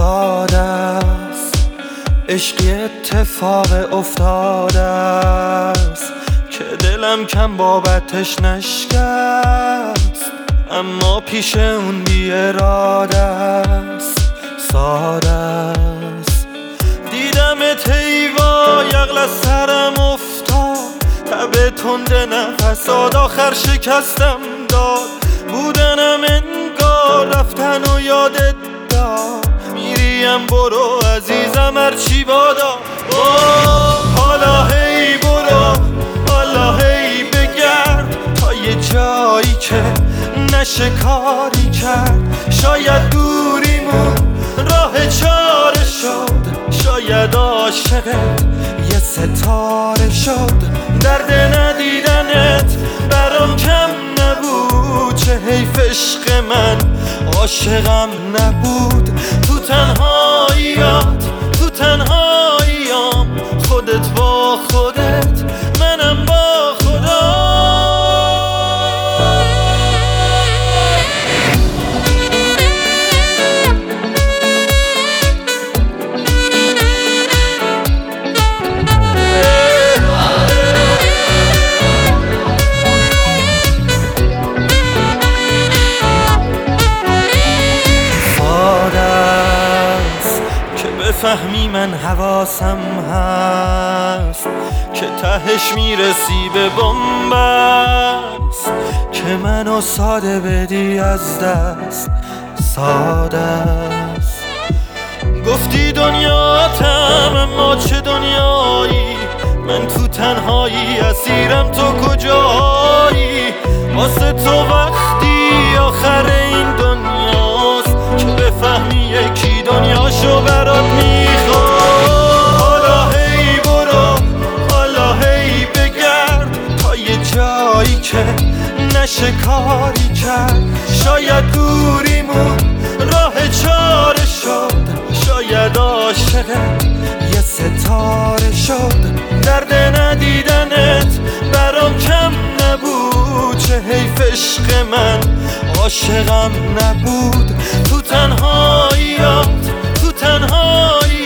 ساده است، عشقی اتفاق افتاده است که دلم کم بابتش نشکست، اما پیش اون بی اراده است. ساده است دیدمت ایوا یغل از سرم افتاد، تب تند نفسات آخر شکستم داد. بودنم انگار رفتن و یادت داد، میریم برو عزیزم هرچی بادا. حالا هی برو، حالا هی بگرد تا یه جایی که نشه کاری کرد. شاید دوریمون راه چاره شد، شاید عاشقت یه ستاره شد. درد ندیدنت برام کم نبود، چه حیف عشق من عاشقم نبود. تو تنهاییات، تو تنهاییام، خودت با خودت، منم با خدا. فهمی من حواسم هست که تهش میرسی به بنبست، که منو ساده بدی از دست. ساده است گفتی دنیاتم، اما چه دنیایی؟ من تو تنهایی اسیرم، تو کجایی؟ واسه تو وقتی آخر این دنیاست که بفهمی یکی دنیاشو برات میخواد. حالا هی برو، حالا هی بگرد تا یه جایی که نشه کاری کرد. شاید دوریمون راه چاره شد، شاید عاشقت یه ستاره شد. درد ندیدنت برام کم نبود، چه حیف عشق من عاشقم نبود. تو تنهاییات، تو تنهایی